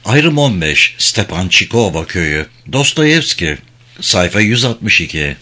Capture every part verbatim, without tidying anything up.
Ayrım on beş, Stepançikova köyü, Dostoyevski, sayfa yüz altmış iki.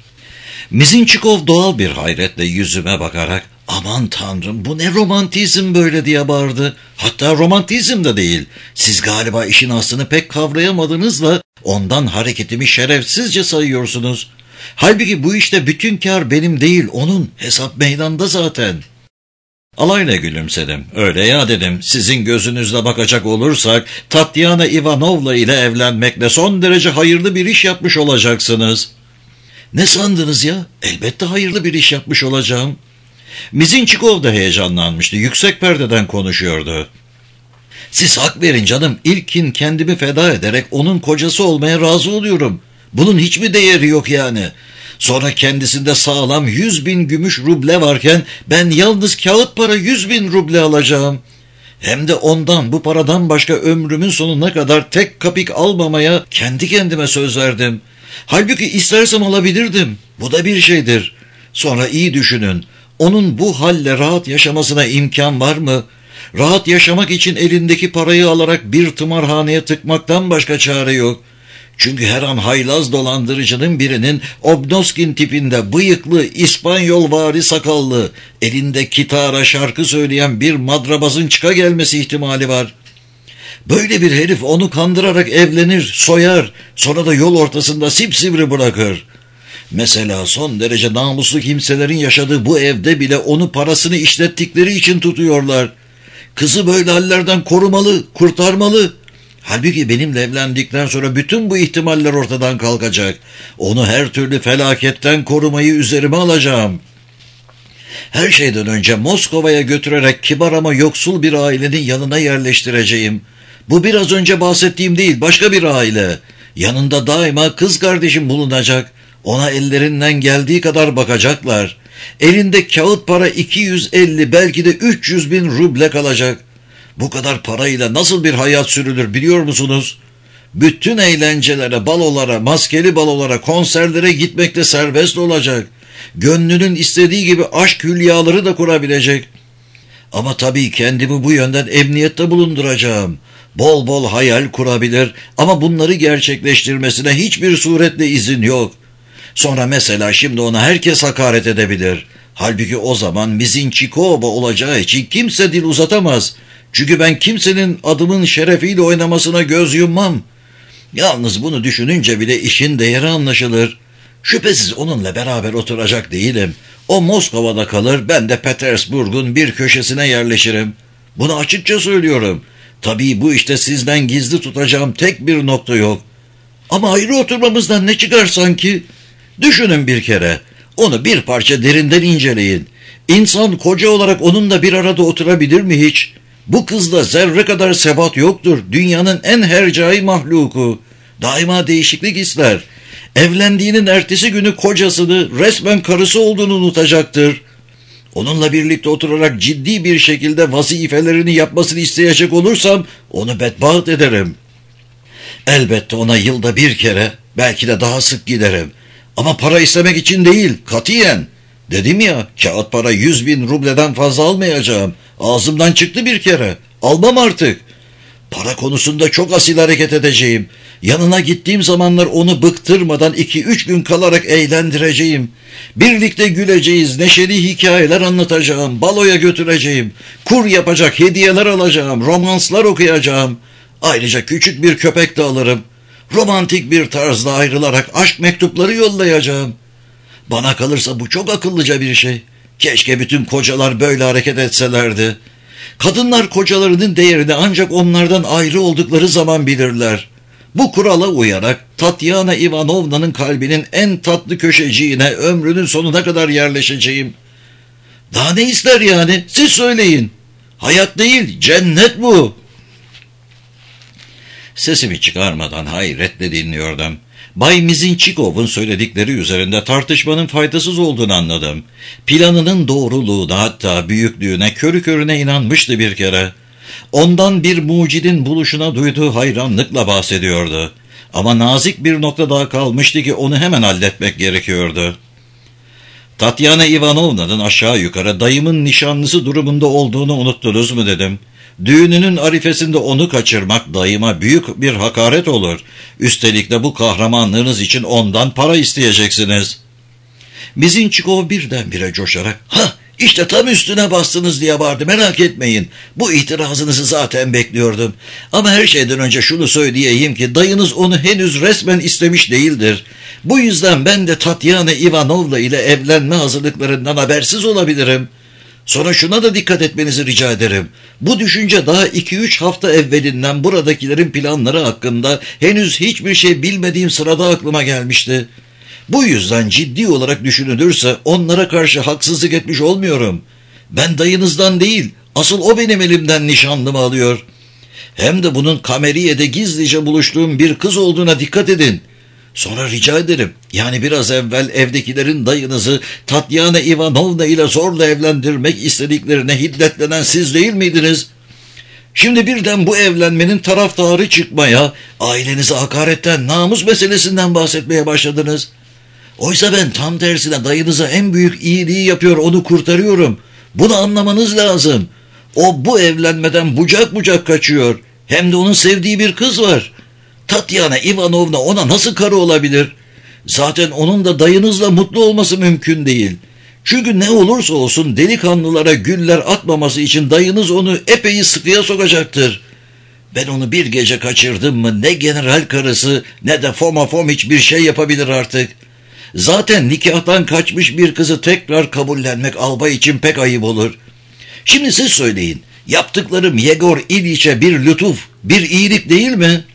Mizinçikov doğal bir hayretle yüzüme bakarak, "Aman tanrım, bu ne romantizm böyle?" diye bağırdı. "Hatta romantizm de değil. Siz galiba işin aslını pek kavrayamadınız da ondan hareketimi şerefsizce sayıyorsunuz. Halbuki bu işte bütün kar benim değil, onun. Hesap meydanda zaten." Alayla gülümsedim. "Öyle ya," dedim. "Sizin gözünüzle bakacak olursak Tatyana Ivanovna ile evlenmekle son derece hayırlı bir iş yapmış olacaksınız." "Ne sandınız ya? Elbette hayırlı bir iş yapmış olacağım." Mizinçikov da heyecanlanmıştı. Yüksek perdeden konuşuyordu. "Siz hak verin canım. İlkin kendimi feda ederek onun kocası olmaya razı oluyorum. Bunun hiçbir değeri yok yani. Sonra kendisinde sağlam yüz bin gümüş ruble varken ben yalnız kağıt para yüz bin ruble alacağım. Hem de ondan, bu paradan başka ömrümün sonuna kadar tek kapik almamaya kendi kendime söz verdim. Halbuki istersem alabilirdim. Bu da bir şeydir. Sonra iyi düşünün. Onun bu halle rahat yaşamasına imkan var mı? Rahat yaşamak için elindeki parayı alarak bir tımarhaneye tıkmaktan başka çare yok. Çünkü her an haylaz dolandırıcının birinin Obnoskin tipinde bıyıklı, İspanyolvari sakallı, elinde kitara şarkı söyleyen bir madrabazın çıka gelmesi ihtimali var. Böyle bir herif onu kandırarak evlenir, soyar, sonra da yol ortasında sipsivri bırakır. Mesela son derece namuslu kimselerin yaşadığı bu evde bile onu parasını işlettikleri için tutuyorlar. Kızı böyle hallerden korumalı, kurtarmalı. Halbuki benimle evlendikten sonra bütün bu ihtimaller ortadan kalkacak. Onu her türlü felaketten korumayı üzerime alacağım. Her şeyden önce Moskova'ya götürerek kibar ama yoksul bir ailenin yanına yerleştireceğim. Bu biraz önce bahsettiğim değil, başka bir aile. Yanında daima kız kardeşim bulunacak. Ona ellerinden geldiği kadar bakacaklar. Elinde kağıt para iki yüz elli, belki de üç yüz bin ruble kalacak. Bu kadar parayla nasıl bir hayat sürülür biliyor musunuz? Bütün eğlencelere, balolara, maskeli balolara, konserlere gitmekte serbest olacak. Gönlünün istediği gibi aşk hülyaları da kurabilecek. Ama tabii kendimi bu yönden emniyette bulunduracağım. Bol bol hayal kurabilir ama bunları gerçekleştirmesine hiçbir suretle izin yok. Sonra mesela şimdi ona herkes hakaret edebilir. Halbuki o zaman Mizinçikova olacağı için kimse dil uzatamaz. Çünkü ben kimsenin adımın şerefiyle oynamasına göz yummam. Yalnız bunu düşününce bile işin değeri anlaşılır. Şüphesiz onunla beraber oturacak değilim. O Moskova'da kalır, ben de Petersburg'un bir köşesine yerleşirim. Bunu açıkça söylüyorum. Tabii bu işte sizden gizli tutacağım tek bir nokta yok. Ama ayrı oturmamızdan ne çıkar sanki? Düşünün bir kere. Onu bir parça derinden inceleyin. İnsan koca olarak onunla bir arada oturabilir mi hiç? Bu kızda zerre kadar sebat yoktur. Dünyanın en hercai mahluku. Daima değişiklik ister. Evlendiğinin ertesi günü kocasını, resmen karısı olduğunu unutacaktır. Onunla birlikte oturarak ciddi bir şekilde vazifelerini yapmasını isteyecek olursam onu bedbaht ederim. Elbette ona yılda bir kere, belki de daha sık giderim. Ama para istemek için değil, katiyen. Dedim ya, kağıt para yüz bin rubleden fazla almayacağım. Ağzımdan çıktı bir kere. Almam artık. Para konusunda çok asil hareket edeceğim. Yanına gittiğim zamanlar onu bıktırmadan iki üç gün kalarak eğlendireceğim. Birlikte güleceğiz, neşeli hikayeler anlatacağım, baloya götüreceğim. Kur yapacak hediyeler alacağım, romanslar okuyacağım. Ayrıca küçük bir köpek de alırım. Romantik bir tarzda ayrılarak aşk mektupları yollayacağım. Bana kalırsa bu çok akıllıca bir şey. Keşke bütün kocalar böyle hareket etselerdi. Kadınlar kocalarının değerini ancak onlardan ayrı oldukları zaman bilirler. Bu kurala uyarak Tatyana Ivanovna'nın kalbinin en tatlı köşeciğine ömrünün sonuna kadar yerleşeceğim. Daha ne ister yani? Siz söyleyin. Hayat değil, cennet bu. Sesimi çıkarmadan hayretle dinliyordum. Bay Mizinçikov'un söyledikleri üzerinde tartışmanın faydasız olduğunu anladım. Planının doğruluğuna, hatta büyüklüğüne körü körüne inanmıştı bir kere. Ondan bir mucidin buluşuna duyduğu hayranlıkla bahsediyordu. Ama nazik bir nokta daha kalmıştı ki onu hemen halletmek gerekiyordu. Tatyana Ivanovna'nın aşağı yukarı dayımın nişanlısı durumunda olduğunu unuttunuz mu dedim. Düğününün arifesinde onu kaçırmak dayıma büyük bir hakaret olur. Üstelik de bu kahramanlığınız için ondan para isteyeceksiniz. Mizinçikov birdenbire coşarak, ha işte tam üstüne bastınız diye bağırdı, merak etmeyin. Bu itirazınızı zaten bekliyordum. Ama her şeyden önce şunu söyleyeyim ki dayınız onu henüz resmen istemiş değildir. Bu yüzden ben de Tatyana Ivanovna ile evlenme hazırlıklarından habersiz olabilirim. Sonra şuna da dikkat etmenizi rica ederim. Bu düşünce daha iki üç hafta evvelinden buradakilerin planları hakkında henüz hiçbir şey bilmediğim sırada aklıma gelmişti. Bu yüzden ciddi olarak düşünülürse onlara karşı haksızlık etmiş olmuyorum. Ben dayınızdan değil, asıl o benim elimden nişanlımı alıyor. Hem de bunun Kameriye'de gizlice buluştuğum bir kız olduğuna dikkat edin. Sonra rica ederim, yani biraz evvel evdekilerin dayınızı Tatyana Ivanovna ile zorla evlendirmek istediklerine hiddetlenen siz değil miydiniz? Şimdi birden bu evlenmenin taraftarı çıkmaya, ailenize hakaretten, namus meselesinden bahsetmeye başladınız. Oysa ben tam tersine dayınıza en büyük iyiliği yapıyor, onu kurtarıyorum. Bunu anlamanız lazım. O bu evlenmeden bucak bucak kaçıyor. Hem de onun sevdiği bir kız var. Tatyana Ivanovna ona nasıl karı olabilir? Zaten onun da dayınızla mutlu olması mümkün değil. Çünkü ne olursa olsun delikanlılara güller atmaması için dayınız onu epey sıkıya sokacaktır. Ben onu bir gece kaçırdım mı ne general karısı ne de Foma Fomiç bir şey yapabilir artık. Zaten nikahtan kaçmış bir kızı tekrar kabullenmek albay için pek ayıp olur. Şimdi siz söyleyin, yaptıklarım Yegor İliç'e bir lütuf, bir iyilik değil mi?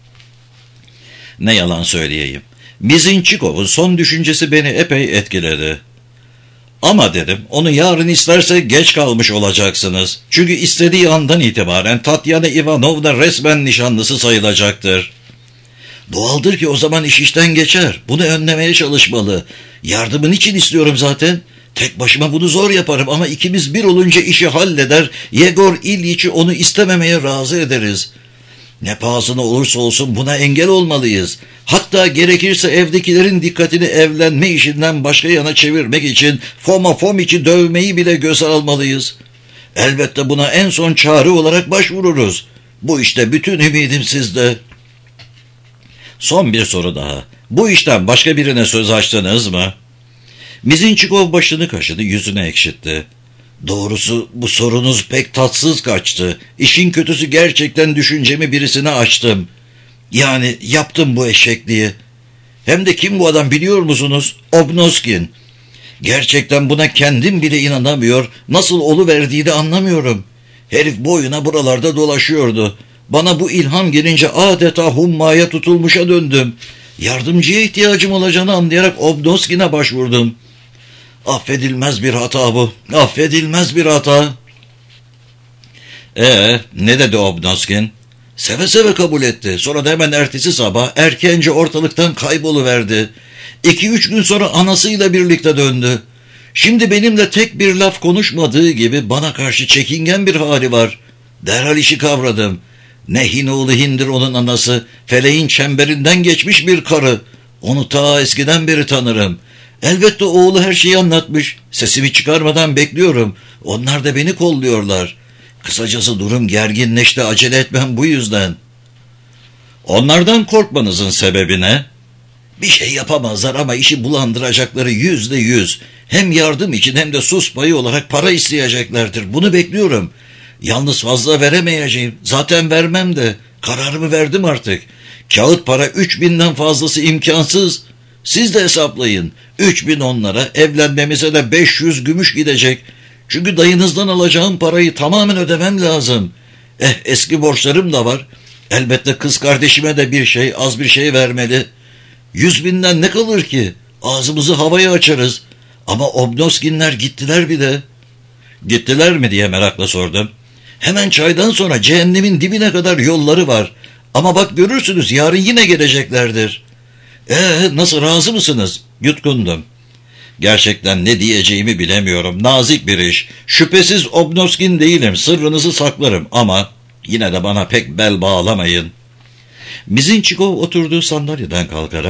Ne yalan söyleyeyim, Mizinçikov'un son düşüncesi beni epey etkiledi. Ama dedim, onu yarın isterse geç kalmış olacaksınız. Çünkü istediği andan itibaren Tatyana Ivanovna resmen nişanlısı sayılacaktır. Doğaldır ki o zaman iş işten geçer. Bunu önlemeye çalışmalı. Yardımın için istiyorum zaten. Tek başıma bunu zor yaparım ama ikimiz bir olunca işi halleder, Yegor İliç'i onu istememeye razı ederiz. Ne pahasına olursa olsun buna engel olmalıyız. Hatta gerekirse evdekilerin dikkatini evlenme işinden başka yana çevirmek için Foma Fomiç'i dövmeyi bile göze almalıyız. Elbette buna en son çare olarak başvururuz. Bu işte bütün ümidim sizde. Son bir soru daha. Bu işten başka birine söz açtınız mı? Mizinçikov başını kaşıdı, yüzüne ekşitti. Doğrusu bu sorunuz pek tatsız kaçtı. İşin kötüsü gerçekten düşüncemi birisine açtım. Yani yaptım bu eşekliği. Hem de kim bu adam biliyor musunuz? Obnoskin. Gerçekten buna kendim bile inanamıyor, nasıl oluverdiği de anlamıyorum. Herif boyuna buralarda dolaşıyordu. Bana bu ilham gelince adeta hummaya tutulmuşa döndüm. Yardımcıya ihtiyacım olacağını anlayarak Obnoskin'e başvurdum. Affedilmez bir hata bu. Affedilmez bir hata. Ee, ne dedi Obnoskin? Seve seve kabul etti. Sonra da hemen ertesi sabah erkence ortalıktan kayboluverdi. İki üç gün sonra anasıyla birlikte döndü. Şimdi benimle tek bir laf konuşmadığı gibi bana karşı çekingen bir hali var. Derhal işi kavradım. Ne Hinoğlu Hindir onun anası, feleğin çemberinden geçmiş bir karı. Onu ta eskiden beri tanırım. Elbette oğlu her şeyi anlatmış. Sesimi çıkarmadan bekliyorum. Onlar da beni kolluyorlar. Kısacası durum gerginleşti, acele etmem bu yüzden. Onlardan korkmanızın sebebi ne? Bir şey yapamazlar ama işi bulandıracakları yüzde yüz. Hem yardım için hem de sus payı olarak para isteyeceklerdir. Bunu bekliyorum. Yalnız fazla veremeyeceğim. Zaten vermem de. Kararımı verdim artık. Kağıt para üç binden fazlası imkansız. Siz de hesaplayın. Üç bin onlara, evlenmemize de beş yüz gümüş gidecek. Çünkü dayınızdan alacağım parayı tamamen ödemem lazım. Eh, eski borçlarım da var. Elbette kız kardeşime de bir şey, az bir şey vermeli. Yüz binden ne kalır ki? Ağzımızı havaya açarız. Ama Obnoskinler gittiler bir de. Gittiler mi diye merakla sordum. Hemen çaydan sonra cehennemin dibine kadar yolları var. Ama bak görürsünüz yarın yine geleceklerdir. Ee, nasıl, razı mısınız? Yutkundum. Gerçekten ne diyeceğimi bilemiyorum. Nazik bir iş. Şüphesiz Obnoskin değilim. Sırrınızı saklarım ama yine de bana pek bel bağlamayın. Mizinçikov oturduğu sandalyeden kalkarak,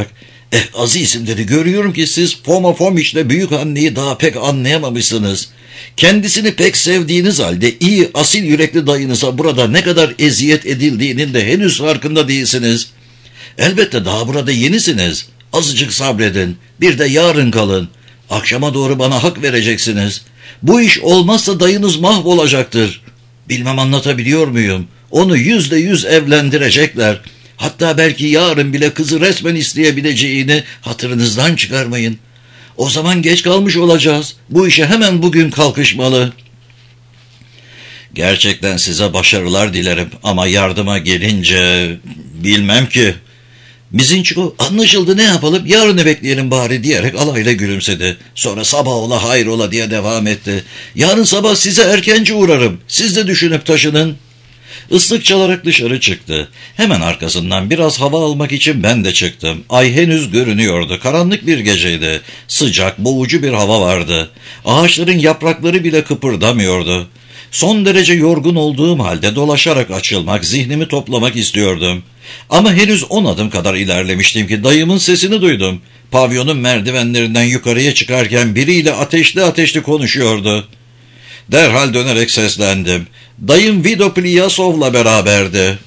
Eh azizim dedi, görüyorum ki siz Foma Fomiç'le büyük anneyi daha pek anlayamamışsınız. Kendisini pek sevdiğiniz halde iyi asil yürekli dayınıza burada ne kadar eziyet edildiğinin de henüz farkında değilsiniz. Elbette daha burada yenisiniz. Azıcık sabredin. Bir de yarın kalın. Akşama doğru bana hak vereceksiniz. Bu iş olmazsa dayınız mahvolacaktır. Bilmem anlatabiliyor muyum? Onu yüzde yüz evlendirecekler. Hatta belki yarın bile kızı resmen isteyebileceğini hatırınızdan çıkarmayın. O zaman geç kalmış olacağız. Bu işe hemen bugün kalkışmalı. Gerçekten size başarılar dilerim ama yardıma gelince bilmem ki. Mizinçiko anlaşıldı, ne yapalım, yarını bekleyelim bari diyerek alayla gülümsedi. Sonra sabah ola hayrola diye devam etti. Yarın sabah size erkence uğrarım. Siz de düşünüp taşının. Islık çalarak dışarı çıktı. Hemen arkasından biraz hava almak için ben de çıktım. Ay henüz görünüyordu. Karanlık bir geceydi. Sıcak, boğucu bir hava vardı. Ağaçların yaprakları bile kıpırdamıyordu. Son derece yorgun olduğum halde dolaşarak açılmak, zihnimi toplamak istiyordum. Ama henüz on adım kadar ilerlemiştim ki dayımın sesini duydum. Pavyonun merdivenlerinden yukarıya çıkarken biriyle ateşli ateşli konuşuyordu. Derhal dönerek seslendim. Dayım Vido Pliasov'la beraberdi.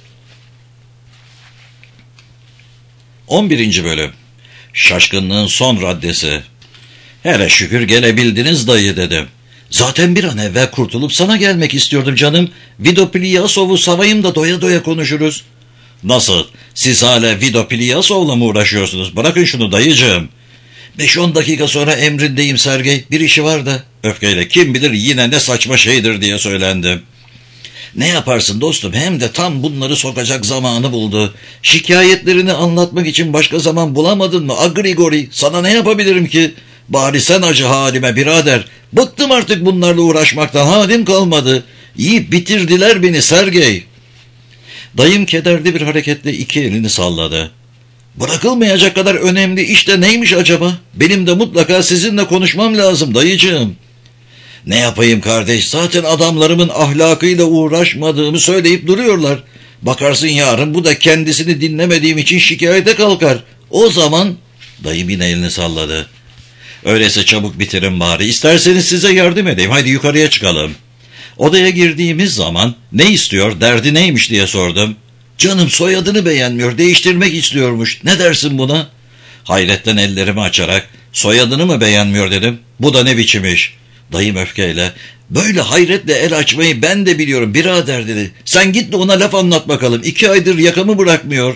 on birinci Bölüm. Şaşkınlığın son raddesi. Hele şükür gelebildiniz dayı dedim. Zaten bir an evvel kurtulup sana gelmek istiyordum canım. Vido Pliasov'u savayım da doya doya konuşuruz. Nasıl? Siz hala Vido Pliasov'la mı uğraşıyorsunuz? Bırakın şunu dayıcığım. Beş on dakika sonra emrindeyim Sergey. Bir işi var da. Öfkeyle kim bilir yine ne saçma şeydir diye söylendim. Ne yaparsın dostum, hem de tam bunları sokacak zamanı buldu. Şikayetlerini anlatmak için başka zaman bulamadın mı? A Grigori, sana ne yapabilirim ki? Bari sen acı halime birader. Bıktım artık bunlarla uğraşmaktan, halim kalmadı. Yiyip bitirdiler beni Sergey. Dayım kederli bir hareketle iki elini salladı. Bırakılmayacak kadar önemli işte neymiş acaba? Benim de mutlaka sizinle konuşmam lazım dayıcığım. Ne yapayım kardeş, zaten adamlarımın ahlakıyla uğraşmadığımı söyleyip duruyorlar. Bakarsın yarın bu da kendisini dinlemediğim için şikayete kalkar. O zaman... Dayım yine elini salladı. Öyleyse çabuk bitirin bari. İsterseniz size yardım edeyim. Haydi yukarıya çıkalım. Odaya girdiğimiz zaman ne istiyor, derdi neymiş diye sordum. Canım soyadını beğenmiyor, değiştirmek istiyormuş. Ne dersin buna? Hayretten ellerimi açarak soyadını mı beğenmiyor dedim. Bu da ne biçim iş? Dayım öfkeyle, böyle hayretle el açmayı ben de biliyorum birader dedi. Sen git de ona laf anlat bakalım. İki aydır yakamı bırakmıyor.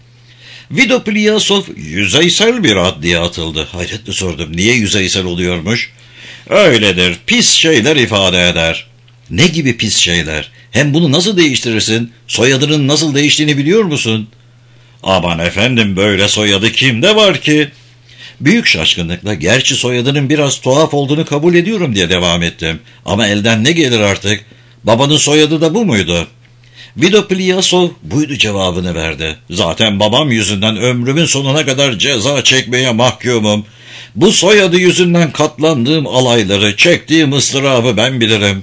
Vido Pliasov yüzeysel bir ad diye atıldı. Hayretle sordum. Niye yüzeysel oluyormuş? Öyledir. Pis şeyler ifade eder. Ne gibi pis şeyler? Hem bunu nasıl değiştirirsin? Soyadının nasıl değiştiğini biliyor musun? Aman efendim, böyle soyadı kimde var ki? Büyük şaşkınlıkla gerçi soyadının biraz tuhaf olduğunu kabul ediyorum diye devam ettim. Ama elden ne gelir artık? Babanın soyadı da bu muydu? Vido Pliasov buydu cevabını verdi. Zaten babam yüzünden ömrümün sonuna kadar ceza çekmeye mahkumum. Bu soyadı yüzünden katlandığım alayları, çektiğim ıstırabı ben bilirim.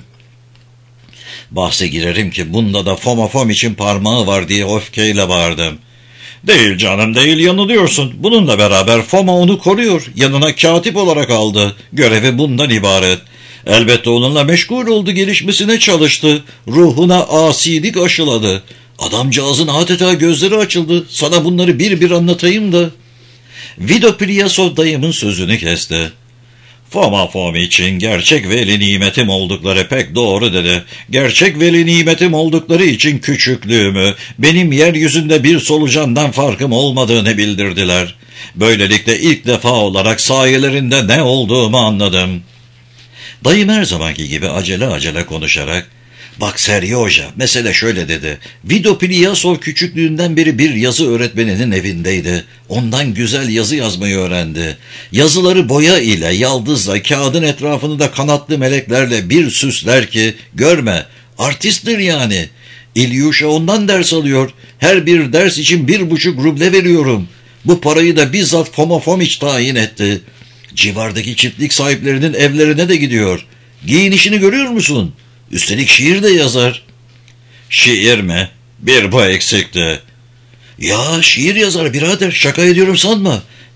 Bahse girerim ki bunda da Foma Fomiç'in parmağı var diye öfkeyle bağırdım. Değil canım değil, yanılıyorsun. Bununla beraber Foma onu koruyor. Yanına katip olarak aldı. Görevi bundan ibaret. Elbette onunla meşgul oldu, gelişmesine çalıştı. Ruhuna asilik aşıladı. Adamcağızın adeta gözleri açıldı. Sana bunları bir bir anlatayım da. Vido Pliasov dayımın sözünü kesti. Foma Fomiç'in gerçek veli nimetim oldukları pek doğru dedi. Gerçek veli nimetim oldukları için küçüklüğümü, benim yeryüzünde bir solucandan farkım olmadığını bildirdiler. Böylelikle ilk defa olarak sayelerinde ne olduğumu anladım. Dayım her zamanki gibi acele acele konuşarak, bak Seryoja, mesele şöyle dedi. Vido Pliasov küçüklüğünden beri bir yazı öğretmeninin evindeydi. Ondan güzel yazı yazmayı öğrendi. Yazıları boya ile, yaldızla, kağıdın etrafını da kanatlı meleklerle bir süsler ki, görme, artisttir yani. İlyusha ondan ders alıyor. Her bir ders için bir buçuk ruble veriyorum. Bu parayı da bizzat Foma Fomiç tayin etti. Civardaki çiftlik sahiplerinin evlerine de gidiyor. Giyinişini görüyor musun? Üstelik şiir de yazar. Şiir mi? Bir bu eksikti. Ya şiir yazar birader, şaka ediyorum sanma.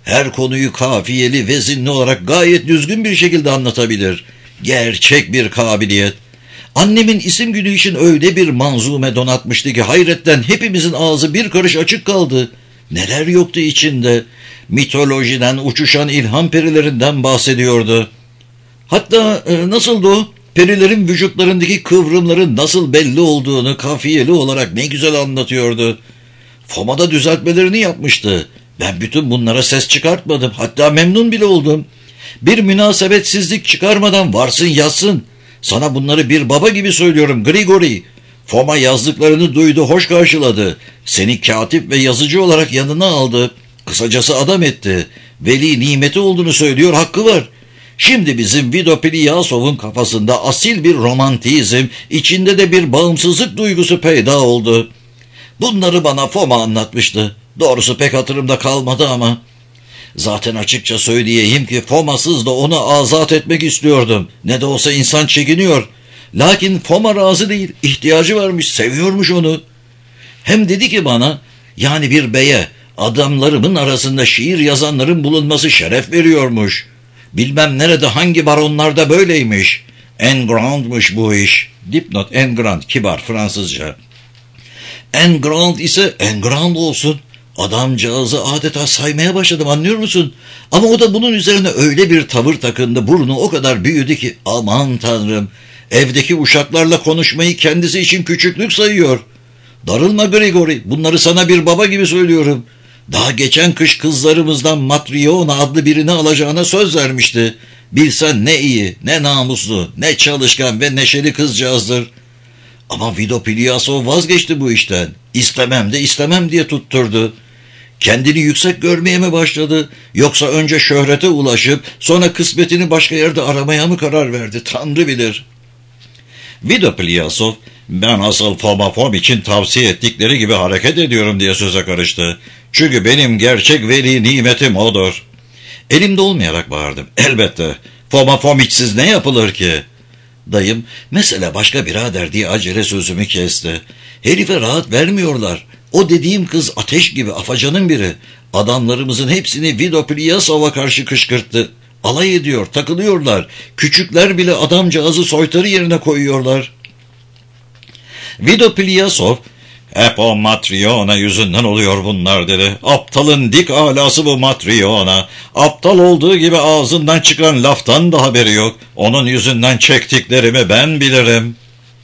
Her konuyu kafiyeli, vezinli olarak gayet düzgün bir şekilde anlatabilir. Gerçek bir kabiliyet. Annemin isim günü için öyle bir manzume donatmıştı ki hayretten hepimizin ağzı bir karış açık kaldı. Neler yoktu içinde. Mitolojiden, uçuşan ilham perilerinden bahsediyordu. Hatta e, nasıldı o? Perilerin vücutlarındaki kıvrımların nasıl belli olduğunu kafiyeli olarak ne güzel anlatıyordu. Foma'da düzeltmelerini yapmıştı. Ben bütün bunlara ses çıkartmadım. Hatta memnun bile oldum. Bir münasebetsizlik çıkarmadan varsın yazsın. Sana bunları bir baba gibi söylüyorum Grigori. Foma yazdıklarını duydu, hoş karşıladı. Seni katip ve yazıcı olarak yanına aldı. Kısacası adam etti. Veli nimeti olduğunu söylüyor, hakkı var. Şimdi bizim Vido Pilyasov'un kafasında asil bir romantizm, içinde de bir bağımsızlık duygusu peyda oldu. Bunları bana Foma anlatmıştı. Doğrusu pek hatırımda kalmadı ama. Zaten açıkça söyleyeyim ki Fomasız da onu azat etmek istiyordum. Ne de olsa insan çekiniyor. Lakin Foma razı değil, ihtiyacı varmış, seviyormuş onu. Hem dedi ki bana, yani bir beye, adamlarımın arasında şiir yazanların bulunması şeref veriyormuş. Bilmem nerede hangi baronlarda böyleymiş. En grand'mış bu iş. Dipnot en grand, kibar Fransızca. En grand ise en grand olsun. Adamcağızı adeta saymaya başladım, anlıyor musun? Ama o da bunun üzerine öyle bir tavır takındı, burnu o kadar büyüdü ki aman tanrım, evdeki uşaklarla konuşmayı kendisi için küçüklük sayıyor. Darılma Grigori, bunları sana bir baba gibi söylüyorum. Daha geçen kış kızlarımızdan Matryona adlı birini alacağına söz vermişti. Bilsen ne iyi, ne namuslu, ne çalışkan ve neşeli kızcağızdır. Ama Vido Pilyasov vazgeçti bu işten. İstemem de istemem diye tutturdu. Kendini yüksek görmeye mi başladı? Yoksa önce şöhrete ulaşıp sonra kısmetini başka yerde aramaya mı karar verdi? Tanrı bilir. Vido Pilyasov, ben asıl Foma Fom için tavsiye ettikleri gibi hareket ediyorum diye söze karıştı. Çünkü benim gerçek veli nimetim odur. Elimde olmayarak bağırdım. Elbette. Foma Fomiçsiz ne yapılır ki? Dayım, mesela başka birader diye acele sözümü kesti. Herife rahat vermiyorlar. O dediğim kız ateş gibi afacanın biri. Adamlarımızın hepsini Vido Pilyasov'a karşı kışkırttı. Alay ediyor, takılıyorlar. Küçükler bile adamcağızı soytarı yerine koyuyorlar. Vido Pilyasov, hep o Matryona yüzünden oluyor bunlar dedi. Aptalın dik alası bu Matryona. Aptal olduğu gibi ağzından çıkan laftan da haberi yok. Onun yüzünden çektiklerimi ben bilirim.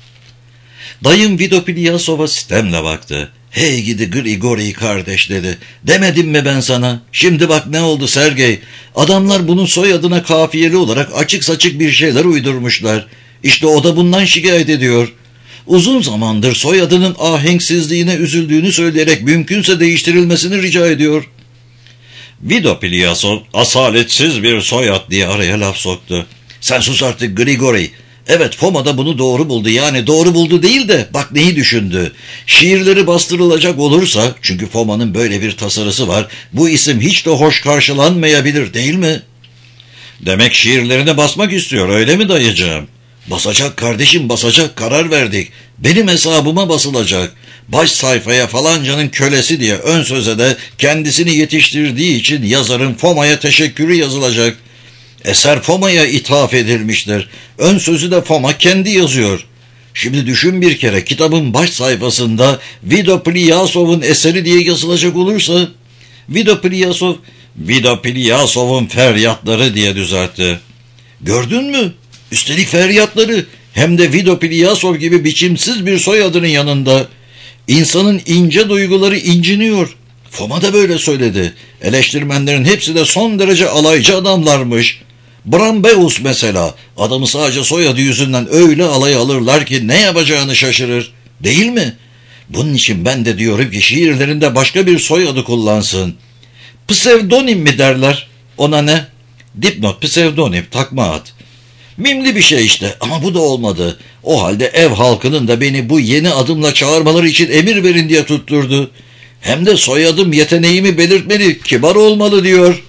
Dayım Vido Pilyasov'a sitemle baktı. Hey gidi Grigori kardeş dedi. Demedim mi ben sana? Şimdi bak ne oldu Sergey. Adamlar bunun soyadına kafiyeli olarak açık saçık bir şeyler uydurmuşlar. İşte o da bundan şikayet ediyor. Uzun zamandır soyadının ahenksizliğine üzüldüğünü söyleyerek mümkünse değiştirilmesini rica ediyor. Vido Pilyasov asaletsiz bir soyad diye araya laf soktu. Sen sus artık Grigori. Evet, Foma da bunu doğru buldu. Yani doğru buldu değil de bak neyi düşündü. Şiirleri bastırılacak olursa, çünkü Foma'nın böyle bir tasarısı var, bu isim hiç de hoş karşılanmayabilir değil mi? Demek şiirlerini basmak istiyor, öyle mi dayıcığım? Basacak kardeşim, basacak, karar verdik. Benim hesabıma basılacak. Baş sayfaya falancanın kölesi diye ön söze de kendisini yetiştirdiği için yazarın Foma'ya teşekkürü yazılacak. Eser Foma'ya ithaf edilmiştir. Ön sözü de Foma kendi yazıyor. Şimdi düşün bir kere, kitabın baş sayfasında Vido Pilyasov'un eseri diye yazılacak olursa, Vido Pilyasov, Vido Pilyasov'un feryatları diye düzeltti. Gördün mü? Üstelik feryatları, hem de Vido Pilyasov gibi biçimsiz bir soyadının yanında. İnsanın ince duyguları inciniyor. Foma da böyle söyledi. Eleştirmenlerin hepsi de son derece alaycı adamlarmış. Brambeus mesela, adamı sadece soyadı yüzünden öyle alay alırlar ki ne yapacağını şaşırır. Değil mi? Bunun için ben de diyorum ki şiirlerinde başka bir soyadı kullansın. Psevdonim mi derler? Ona ne? Dipnot, psevdonim, takma ad. Mimli bir şey işte, ama bu da olmadı. O halde ev halkının da beni bu yeni adımla çağırmaları için emir verin diye tutturdu. Hem de soyadım yeteneğimi belirtmeli, kibar olmalı diyor.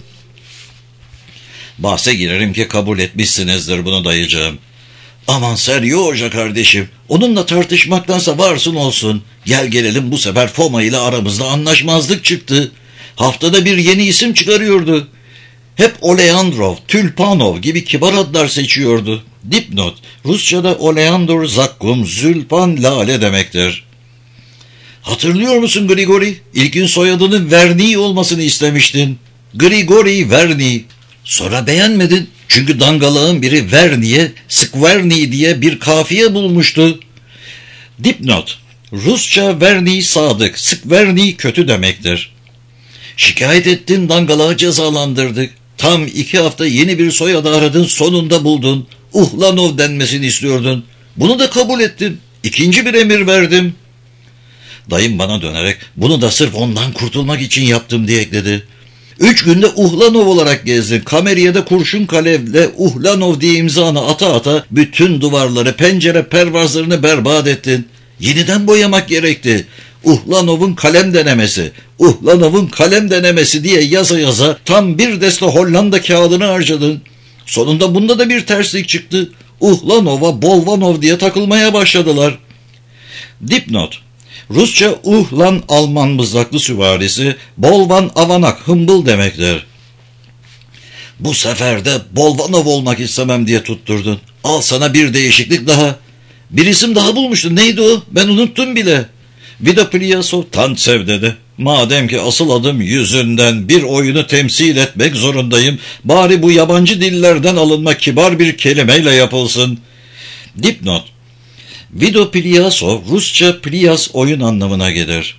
Bahse girerim ki kabul etmişsinizdir bunu dayıcığım. Aman Seryo Hoca kardeşim, onunla tartışmaktansa varsın olsun. Gel gelelim bu sefer Foma ile aramızda anlaşmazlık çıktı. Haftada bir yeni isim çıkarıyordu. Hep Oleandrov, Tülpanov gibi kibar adlar seçiyordu. Dipnot, Rusça'da Oleandr, zakkum, zülpan, lale demektir. Hatırlıyor musun Grigori? İlkin soyadının Verni olmasını istemiştin. Grigori Verni. Sonra beğenmedin. Çünkü dangalağın biri Verni'ye Skverni diye bir kafiye bulmuştu. Dipnot, Rusça Verni sadık, Skverni kötü demektir. Şikayet ettin, dangalağı cezalandırdık. Tam iki hafta yeni bir soyadı aradın, sonunda buldun. Uhlanov denmesini istiyordun. Bunu da kabul ettin. İkinci bir emir verdim. Dayım bana dönerek bunu da sırf ondan kurtulmak için yaptım diye ekledi. Üç günde Uhlanov olarak gezdin. Kameriyede kurşun kalemle Uhlanov diye imzanı ata ata bütün duvarları, pencere pervazlarını berbat ettin. Yeniden boyamak gerekti. Uhlanov'un kalem denemesi, Uhlanov'un kalem denemesi diye yaza yaza tam bir deste Hollanda kağıdını harcadın. Sonunda bunda da bir terslik çıktı. Uhlanov'a Bolvanov diye takılmaya başladılar. Dipnot, Rusça Uhlan Alman mızraklı süvarisi, Bolvan avanak, hımbıl demektir. Bu sefer de Bolvanov olmak istemem diye tutturdun. Al sana bir değişiklik daha. Bir isim daha bulmuştun. Neydi o? Ben unuttum bile. Vidopliasov Tantsev dedi. Madem ki asıl adım yüzünden bir oyunu temsil etmek zorundayım, bari bu yabancı dillerden alınma kibar bir kelimeyle yapılsın. Dipnot, Vidopliasov Rusça Plias oyun anlamına gelir.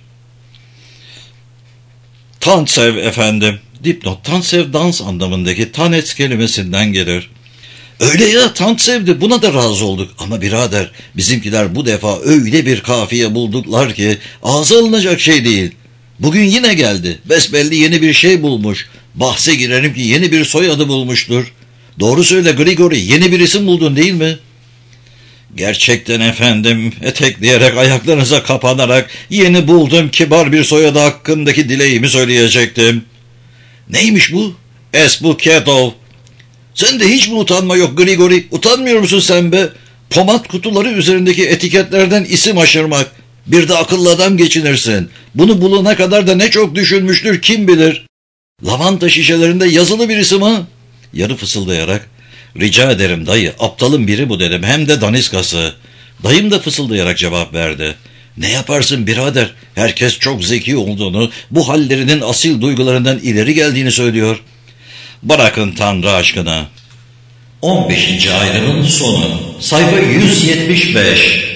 Tantsev efendim. Dipnot, Tantsev dans anlamındaki tanets kelimesinden gelir. Öyle ya, Tantsev'di, buna da razı olduk. Ama birader, bizimkiler bu defa öyle bir kafiye bulduklar ki ağza alınacak şey değil. Bugün yine geldi. Besbelli yeni bir şey bulmuş. Bahse girerim ki yeni bir soyadı bulmuştur. Doğru söyle Grigori, yeni bir isim buldun değil mi? Gerçekten efendim, etekleyerek ayaklarınıza kapanarak yeni buldum kibar bir soyadı hakkındaki dileğimi söyleyecektim. Neymiş bu? Esbuketov. Sen de hiç mi utanma yok Grigori? Utanmıyor musun sen be? Pomat kutuları üzerindeki etiketlerden isim aşırmak. Bir de akıllı adam geçinirsin. Bunu bulana kadar da ne çok düşünmüştür kim bilir. Lavanta şişelerinde yazılı bir isim ha? Yarı fısıldayarak, rica ederim dayı, aptalın biri bu dedim, hem de daniskası. Dayım da fısıldayarak cevap verdi. Ne yaparsın birader? Herkes çok zeki olduğunu, bu hallerinin asil duygularından ileri geldiğini söylüyor. Bırakın Tanrı aşkına. on beşinci ayrımın sonu. Sayfa yüz yetmiş beş.